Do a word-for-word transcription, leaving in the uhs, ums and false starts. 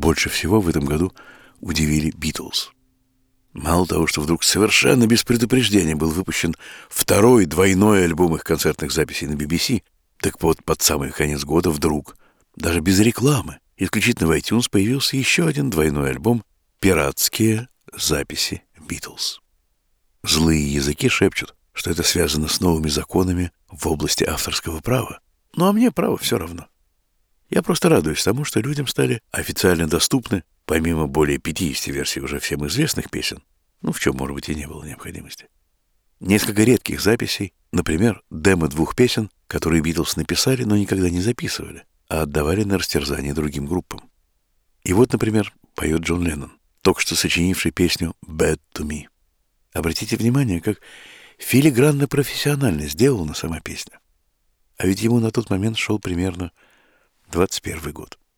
больше всего в этом году удивили Битлз. Мало того, что вдруг совершенно без предупреждения был выпущен второй двойной альбом их концертных записей на би би си, так вот под самый конец года вдруг, даже без рекламы, исключительно в iTunes появился еще один двойной альбом «Пиратские записи Битлз». Злые языки шепчут, что это связано с новыми законами в области авторского права. Ну а мне право все равно. Я просто радуюсь тому, что людям стали официально доступны, помимо более пятидесяти версий уже всем известных песен, ну, в чем, может быть, и не было необходимости, несколько редких записей, например, демо двух песен, которые Битлз написали, но никогда не записывали, а отдавали на растерзание другим группам. И вот, например, поет Джон Леннон, только что сочинивший песню «Bad to Me». Обратите внимание, как филигранно профессионально сделана сама песня. А ведь ему на тот момент шел примерно двадцать первый год.